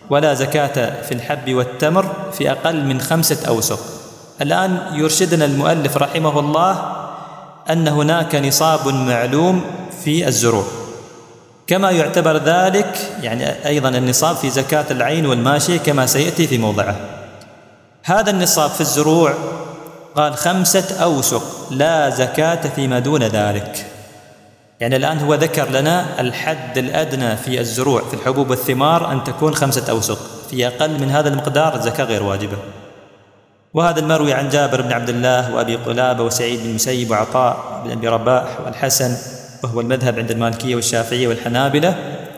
ولا زكاة في الحب والتمر في أقل من 5 أوسق. الآن يرشدنا المؤلف رحمه الله أن هناك نصاب معلوم في الزروع، كما يعتبر ذلك يعني أيضا النصاب في زكاة العين والماشية كما سيأتي في موضعه. هذا النصاب في الزروع قال 5 أوسق لا زكاة فيما دون ذلك. يعني الآن هو ذكر لنا الحد الأدنى في الزروع في الحبوب والثمار أن تكون 5 أوسق، في أقل من هذا المقدار الزكاة غير واجبة. وهذا المروي عن جابر بن عبد الله وأبي قلابة وسعيد بن المسيب وعطاء بن أبي رباح والحسن، وهو المذهب عند المالكية والشافعية والحنابلة،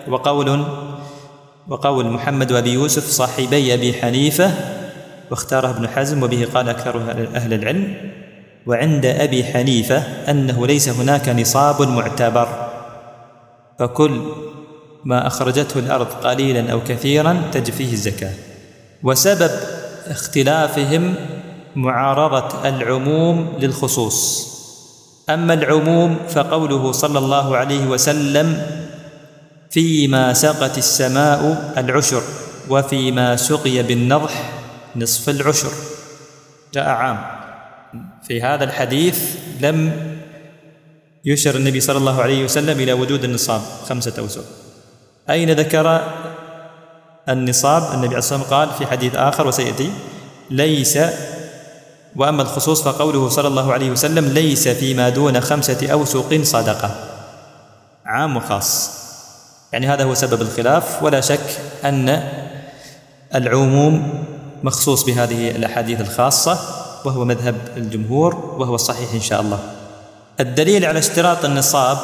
وقول محمد وأبي يوسف صاحبي أبي حنيفة، واختاره ابن حزم وبه قال أكثر أهل العلم. وعند أبي حنيفة أنه ليس هناك نصاب معتبر، فكل ما أخرجته الأرض قليلا أو كثيرا تجفيه الزكاة. وسبب اختلافهم معارضة العموم للخصوص. أما العموم فقوله صلى الله عليه وسلم فيما سقت السماء العشر وفيما سقي بالنضح نصف العشر، جاء عام. في هذا الحديث لم يشر النبي صلى الله عليه وسلم إلى وجود النصاب 5 أوسق. أين ذكر النصاب؟ النبي عليه الصلاة والسلام قال في حديث آخر وسيأتي ليس، وأما الخصوص فقوله صلى الله عليه وسلم ليس فيما دون 5 أوسق صدقة، عام وخاص. يعني هذا هو سبب الخلاف، ولا شك أن العموم مخصوص بهذه الأحاديث الخاصة، وهو مذهب الجمهور وهو الصحيح إن شاء الله. الدليل على اشتراط النصاب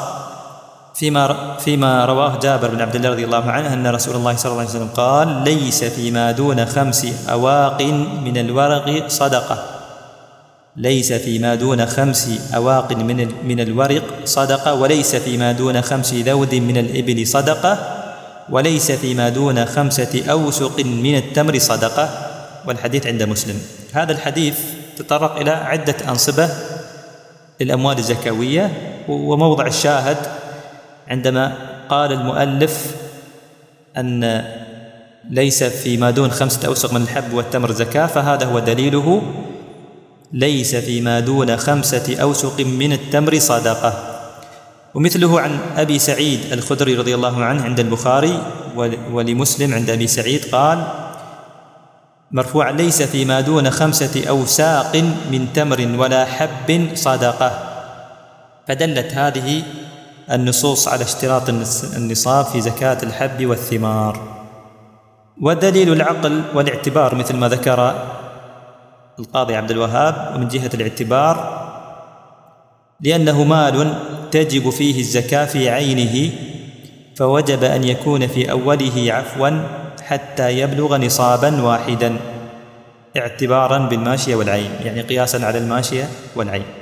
فيما رواه جابر بن عبد الله رضي الله عنه أن رسول الله صلى الله عليه وسلم قال ليس فيما دون 5 أواق من الورق صدقة، ليس فيما دون 5 أواق من الورق صدقة، وليس فيما دون 5 ذود من الإبل صدقة، وليس فيما دون 5 أوسق من التمر صدقة. والحديث عند مسلم. هذا الحديث تطرق إلى عدة أنصبة للأموال الزكوية، وموضع الشاهد عندما قال المؤلف أن ليس فيما دون 5 أوسق من الحب والتمر زكاة، فهذا هو دليله، ليس فيما دون 5 أوسق من التمر صدقة. ومثله عن أبي سعيد الخدري رضي الله عنه عند البخاري، ولمسلم عند أبي سعيد قال مرفوعا ليس فيما دون 5 أوساق من تمر ولا حب صدقة. فدلت هذه النصوص على اشتراط النصاب في زكاة الحب والثمار. ودليل العقل والاعتبار مثل ما ذكر القاضي عبد الوهاب، ومن جهة الاعتبار لأنه مال تجب فيه الزكاة في عينه، فوجب أن يكون في أوله عفوا حتى يبلغ نصابا واحدا، اعتبارا بالماشية والعين، يعني قياسا على الماشية والعين.